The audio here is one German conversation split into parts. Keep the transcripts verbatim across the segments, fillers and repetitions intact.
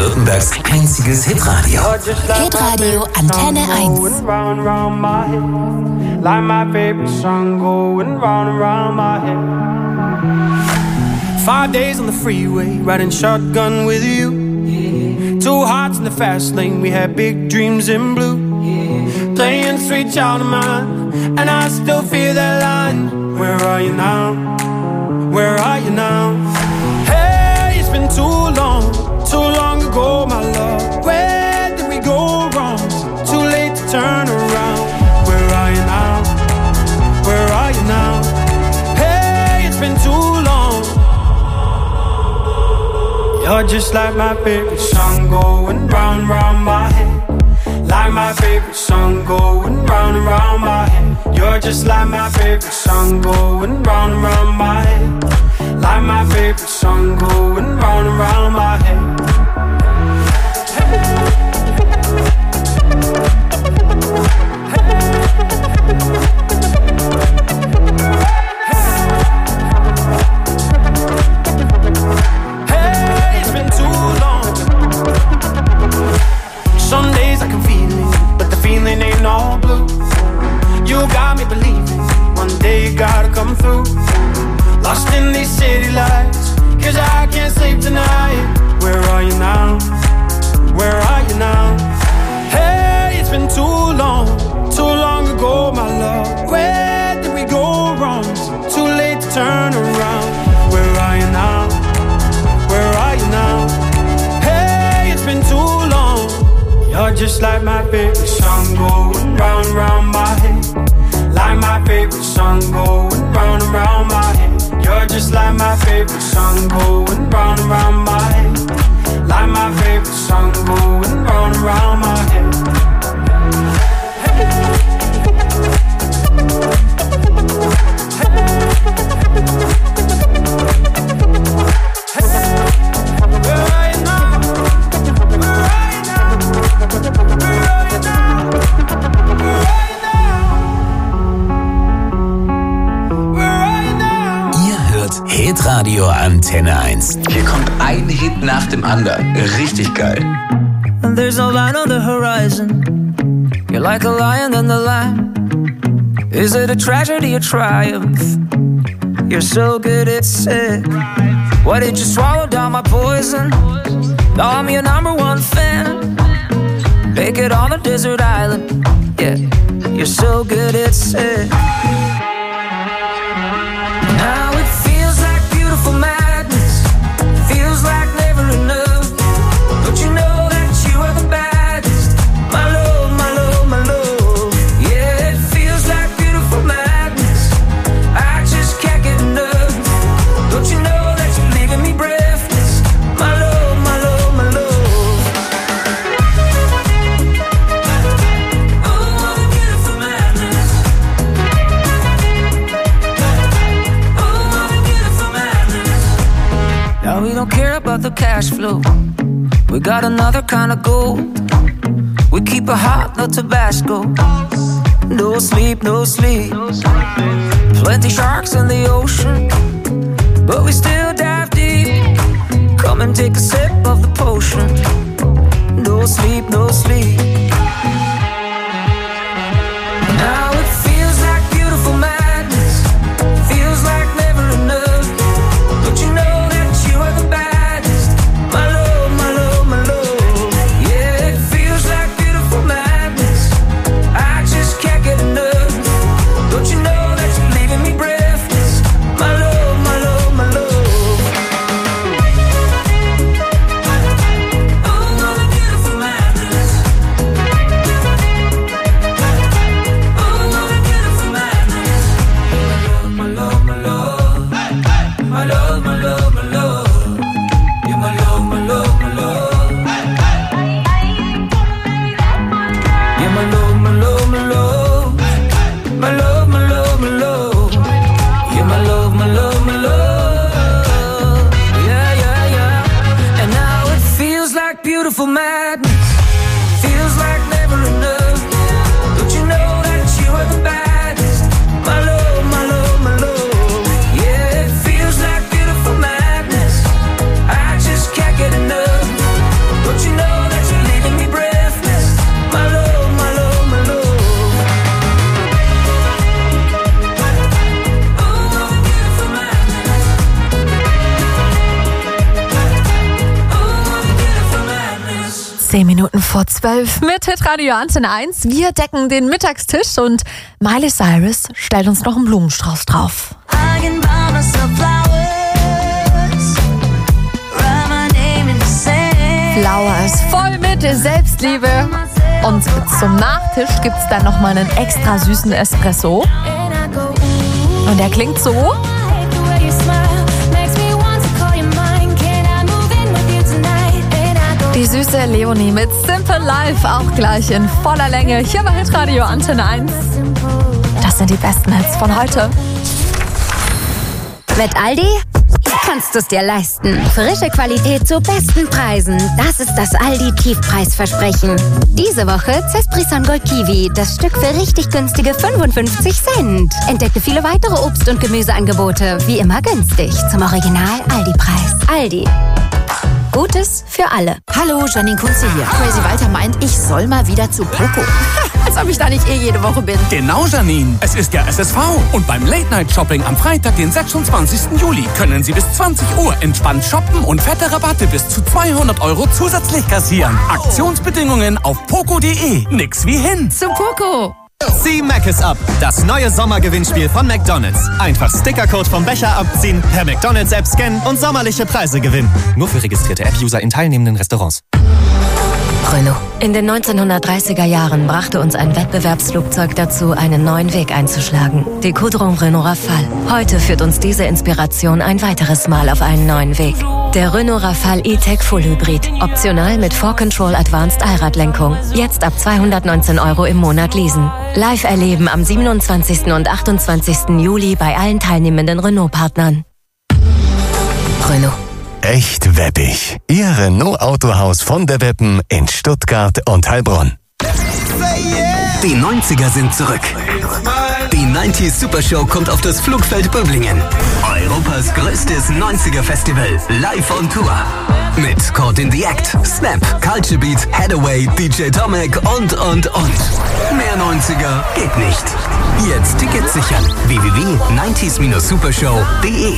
Baden-Württembergs einziges Hitradio. Hitradio Antenne eins. Like my favorite song going round and round my head. Five days on the freeway, riding shotgun with you. Yeah. Two hearts in the fast lane, we had big dreams in blue. Yeah. Playing sweet child of mine, and I still feel that line. Where are you now? Where are you now? Hey, it's been too long, too long ago, my love. Where did we go wrong? Too late to turn around. Where are you now? Where are you now? Hey, it's been too long. You're just like my favorite song going round and round my head. Like my favorite song going round and round my head. You're just like my favorite song going round and round my head. Like my favorite song going round and round my head. Some days I can feel it, but the feeling ain't all blue. You got me believing, one day you gotta come through. Lost in these city lights, cause I can't sleep tonight. Where are you now? Where are you now? Hey, it's been too long, too long ago, my love. Where did we go wrong? Too late to turn around. Where are you now? Where are you now? Hey, it's been too long. You're just like my favorite song going round and round my head. Like my favorite song going round and round my head. You're just like my favorite song going round and round my head. Like my favorite song going round and round my head. Hitradio Antenne eins. Hier kommt ein Hit nach dem anderen. Richtig geil. And there's no line on the horizon. You're like a lion in the lamb. Is it a tragedy or triumph? You're so good at it. Why did you swallow down my poison? Now I'm your number one fan. Make it on a desert island. Yeah, you're so good at it. Now it feels like beautiful madness. Feels like never enough. But you know that you are the baddest. My love, my love, my love. Yeah, it feels like beautiful madness. I just can't get enough. Don't you know that you're leaving me breathless? My love, my love, my love. Oh, what a beautiful madness. Oh, what a beautiful madness. Now we don't care about the cash flow. We got another kind of gold. We keep it hot, no Tabasco. No sleep, no sleep. Plenty sharks in the ocean, but we still dive deep. Come and take a sip of the potion. No sleep, no sleep. Now it feels like beautiful madness. Feels like never enough. But you know that you are the baddest. My love, my love, my love. Yeah, it feels like beautiful madness. I just can't get enough. Don't you know that you're leaving me breathless? My love, my love, my love. Oh, what a beautiful madness. Zehn Minuten vor zwölf mit Hitradio Antenne eins. Wir decken den Mittagstisch und Miley Cyrus stellt uns noch einen Blumenstrauß drauf. Flowers, voll mit Selbstliebe. Und zum Nachtisch gibt's dann nochmal einen extra süßen Espresso. Und der klingt so. Die süße Leonie mit Simple Life, auch gleich in voller Länge. Hier bei Hitradio Antenne eins. Das sind die besten Hits von heute. Mit Aldi kannst du es dir leisten. Frische Qualität zu besten Preisen. Das ist das Aldi-Tiefpreisversprechen. Diese Woche Cespri-Son Gold Kiwi. Das Stück für richtig günstige fünfundfünfzig Cent. Entdecke viele weitere Obst- und Gemüseangebote. Wie immer günstig. Zum Original Aldi-Preis. Aldi. Gutes für alle. Hallo, Janine Kunze hier. Crazy Walter meint, ich soll mal wieder zu Poco. Als ob ich da nicht eh jede Woche bin. Genau, Janine. Es ist ja S S V. Und beim Late-Night-Shopping am Freitag, den sechsundzwanzigsten Juli, können Sie bis zwanzig Uhr entspannt shoppen und fette Rabatte bis zu zweihundert Euro zusätzlich kassieren. Aktionsbedingungen auf poco punkt de. Nix wie hin. Zu Poco. Zieh Mc's ab, das neue Sommergewinnspiel von McDonald's. Einfach Stickercode vom Becher abziehen, per McDonald's-App scannen und sommerliche Preise gewinnen. Nur für registrierte App-User in teilnehmenden Restaurants. Renault. In den neunzehnhundertdreißiger Jahren brachte uns ein Wettbewerbsflugzeug dazu, einen neuen Weg einzuschlagen. Die Coudron Renault Rafale. Heute führt uns diese Inspiration ein weiteres Mal auf einen neuen Weg. Der Renault Rafale E-Tech Full Hybrid. Optional mit four control Advanced Allradlenkung. Jetzt ab zweihundertneunzehn Euro im Monat leasen. Live erleben am siebenundzwanzigsten und achtundzwanzigsten Juli bei allen teilnehmenden Renault-Partnern. Renault. Echt weppig. Ihr Renault-Autohaus von der Weppen in Stuttgart und Heilbronn. Die neunziger sind zurück. Die neunzig Super Show kommt auf das Flugfeld Böblingen. Europas größtes neunziger-Festival, live on Tour. Mit Caught in the Act, Snap, Culture Beat, Hathaway, D J Tomek und, und, und. Mehr neunziger geht nicht. Jetzt Tickets sichern. w w w punkt neunzig supershow punkt de.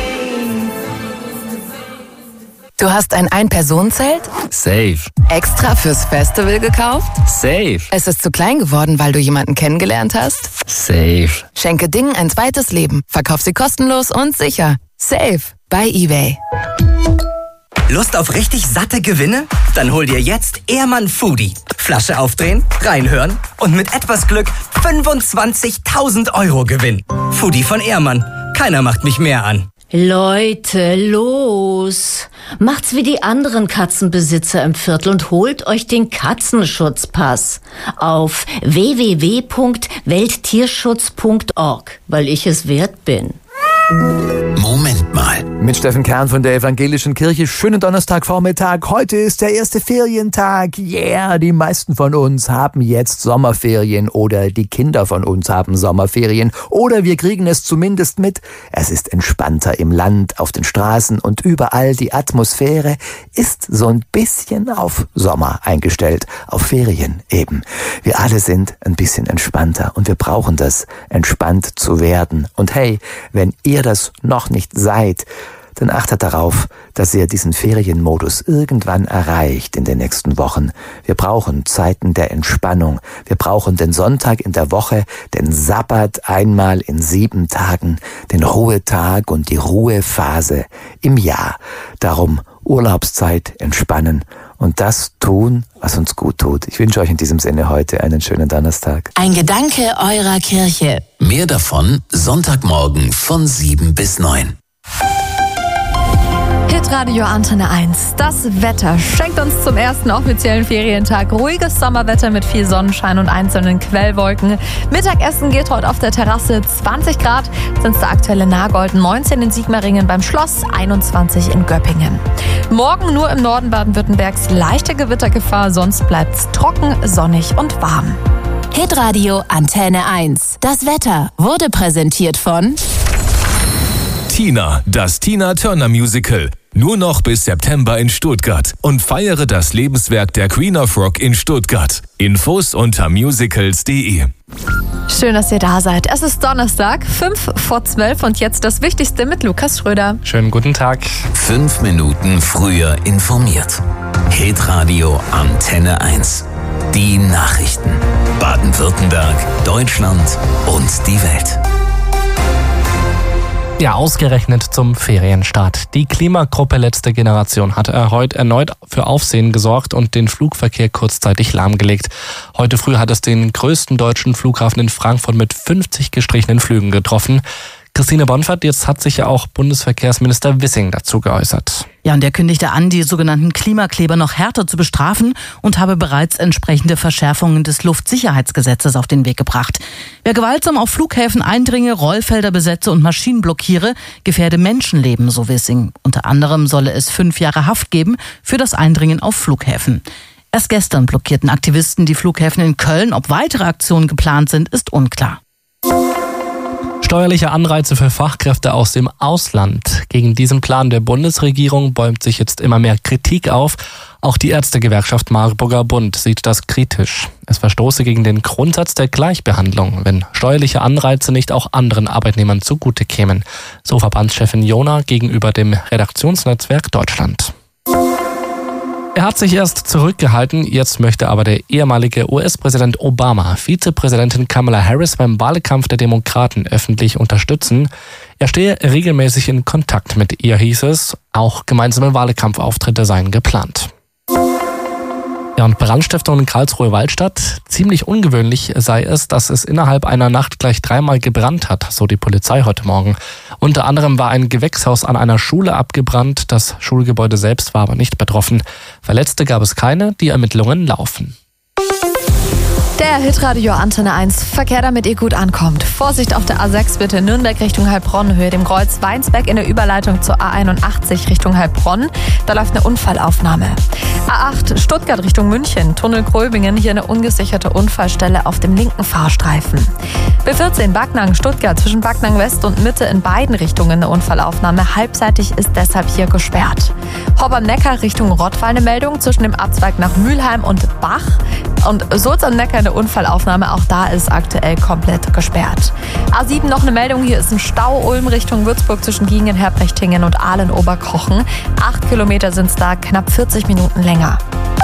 Du hast ein Ein-Personen-Zelt? Safe. Extra fürs Festival gekauft? Safe. Es ist zu klein geworden, weil du jemanden kennengelernt hast? Safe. Schenke Dingen ein zweites Leben. Verkauf sie kostenlos und sicher. Safe. Bei eBay. Lust auf richtig satte Gewinne? Dann hol dir jetzt Ehrmann Foodie. Flasche aufdrehen, reinhören und mit etwas Glück fünfundzwanzigtausend Euro Gewinn. Foodie von Ehrmann. Keiner macht mich mehr an. Leute, los! Macht's wie die anderen Katzenbesitzer im Viertel und holt euch den Katzenschutzpass auf w w w punkt welttierschutz punkt org, weil ich es wert bin. Moment mal. Mit Steffen Kern von der Evangelischen Kirche. Schönen Donnerstagvormittag. Heute ist der erste Ferientag. Yeah, die meisten von uns haben jetzt Sommerferien oder die Kinder von uns haben Sommerferien oder wir kriegen es zumindest mit. Es ist entspannter im Land, auf den Straßen und überall. Die Atmosphäre ist so ein bisschen auf Sommer eingestellt, auf Ferien eben. Wir alle sind ein bisschen entspannter und wir brauchen das, entspannt zu werden. Und hey, wenn ihr das noch nicht seid, dann achtet darauf, dass ihr diesen Ferienmodus irgendwann erreicht in den nächsten Wochen. Wir brauchen Zeiten der Entspannung. Wir brauchen den Sonntag in der Woche, den Sabbat einmal in sieben Tagen, den Ruhetag und die Ruhephase im Jahr. Darum Urlaubszeit, entspannen und das tun, was uns gut tut. Ich wünsche euch in diesem Sinne heute einen schönen Donnerstag. Ein Gedanke eurer Kirche. Mehr davon Sonntagmorgen von sieben bis neun. Hitradio Antenne eins. Das Wetter schenkt uns zum ersten offiziellen Ferientag ruhiges Sommerwetter mit viel Sonnenschein und einzelnen Quellwolken. Mittagessen geht heute auf der Terrasse, zwanzig Grad sind es der aktuelle Nagold, neunzehn in Sigmaringen beim Schloss, einundzwanzig in Göppingen. Morgen nur im Norden Baden-Württembergs leichte Gewittergefahr, sonst bleibt's trocken, sonnig und warm. Hitradio Antenne eins. Das Wetter wurde präsentiert von Tina, das Tina Turner Musical. Nur noch bis September in Stuttgart und feiere das Lebenswerk der Queen of Rock in Stuttgart. Infos unter musicals punkt de. Schön, dass ihr da seid. Es ist Donnerstag, fünf vor zwölf und jetzt das Wichtigste mit Lukas Schröder. Schönen guten Tag. Fünf Minuten früher informiert. Hitradio Antenne eins. Die Nachrichten. Baden-Württemberg, Deutschland und die Welt. Ja, ausgerechnet zum Ferienstart. Die Klimagruppe Letzte Generation hat heute erneut für Aufsehen gesorgt und den Flugverkehr kurzzeitig lahmgelegt. Heute früh hat es den größten deutschen Flughafen in Frankfurt mit fünfzig gestrichenen Flügen getroffen. Christine Bonfert, jetzt hat sich ja auch Bundesverkehrsminister Wissing dazu geäußert. Ja, und der kündigte an, die sogenannten Klimakleber noch härter zu bestrafen und habe bereits entsprechende Verschärfungen des Luftsicherheitsgesetzes auf den Weg gebracht. Wer gewaltsam auf Flughäfen eindringe, Rollfelder besetze und Maschinen blockiere, gefährde Menschenleben, so Wissing. Unter anderem solle es fünf Jahre Haft geben für das Eindringen auf Flughäfen. Erst gestern blockierten Aktivisten die Flughäfen in Köln. Ob weitere Aktionen geplant sind, ist unklar. Steuerliche Anreize für Fachkräfte aus dem Ausland. Gegen diesen Plan der Bundesregierung bäumt sich jetzt immer mehr Kritik auf. Auch die Ärztegewerkschaft Marburger Bund sieht das kritisch. Es verstoße gegen den Grundsatz der Gleichbehandlung, wenn steuerliche Anreize nicht auch anderen Arbeitnehmern zugute kämen. So Verbandschefin Jona gegenüber dem Redaktionsnetzwerk Deutschland. Er hat sich erst zurückgehalten, jetzt möchte aber der ehemalige U S-Präsident Obama Vizepräsidentin Kamala Harris beim Wahlkampf der Demokraten öffentlich unterstützen. Er stehe regelmäßig in Kontakt mit ihr, hieß es. Auch gemeinsame Wahlkampfauftritte seien geplant. Ja, und Brandstiftung in Karlsruhe-Waldstadt. Ziemlich ungewöhnlich sei es, dass es innerhalb einer Nacht gleich dreimal gebrannt hat, so die Polizei heute Morgen. Unter anderem war ein Gewächshaus an einer Schule abgebrannt. Das Schulgebäude selbst war aber nicht betroffen. Verletzte gab es keine, die Ermittlungen laufen. Der Hitradio Antenne eins Verkehr, damit ihr gut ankommt. Vorsicht auf der A sechs bitte, Nürnberg Richtung Heilbronn, Höhe dem Kreuz Weinsberg in der Überleitung zur A einundachtzig Richtung Heilbronn. Da läuft eine Unfallaufnahme. A acht Stuttgart Richtung München, Tunnel Gröbingen, hier eine ungesicherte Unfallstelle auf dem linken Fahrstreifen. B vierzehn Backnang Stuttgart, zwischen Backnang West und Mitte in beiden Richtungen eine Unfallaufnahme. Halbseitig ist deshalb hier gesperrt. Hopp am Neckar Richtung Rottweil eine Meldung zwischen dem Abzweig nach Mülheim und Bach. Und Sulz am Neckar eine Unfallaufnahme, auch da ist aktuell komplett gesperrt. A sieben noch eine Meldung, hier ist ein Stau Ulm Richtung Würzburg zwischen Giengen, Herbrechtingen und Ahlen-Oberkochen. Acht Kilometer sind es da, knapp vierzig Minuten länger.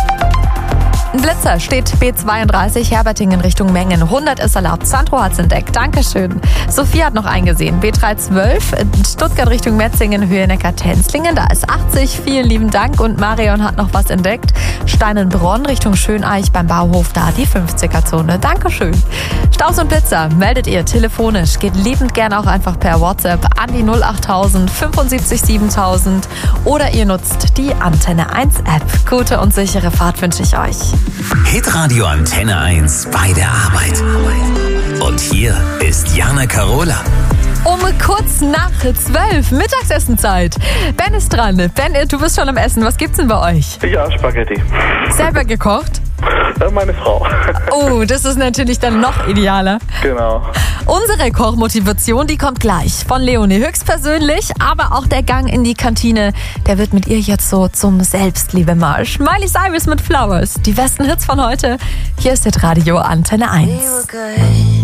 Ein Blitzer steht B zweiunddreißig Herbertingen Richtung Mengen. hundert ist erlaubt. Sandro hat's entdeckt. Dankeschön. Sophie hat noch eingesehen. B dreihundertzwölf Stuttgart Richtung Metzingen, Höhe Neckar-Tenzlingen. Da ist achtzig. Vielen lieben Dank. Und Marion hat noch was entdeckt. Steinenbronn Richtung Schöneich beim Bauhof. Da die fünfziger-Zone. Dankeschön. Staus und Blitzer meldet ihr telefonisch. Geht liebend gerne auch einfach per WhatsApp an die null achttausend fünfundsiebzig siebentausend. Oder ihr nutzt die Antenne eins App. Gute und sichere Fahrt wünsche ich euch. Hitradio Antenne eins bei der Arbeit. Und hier ist Jana Karola. Um kurz nach zwölf, Mittagsessenzeit. Ben ist dran. Ben, du bist schon am Essen. Was gibt's denn bei euch? Ja, Spaghetti. Selber gekocht? Meine Frau. Oh, das ist natürlich dann noch idealer. Genau. Unsere Kochmotivation, die kommt gleich von Leonie höchstpersönlich, aber auch der Gang in die Kantine, der wird mit ihr jetzt so zum Selbstliebemarsch. Miley Cyrus mit Flowers, die besten Hits von heute. Hier ist das Radio Antenne eins.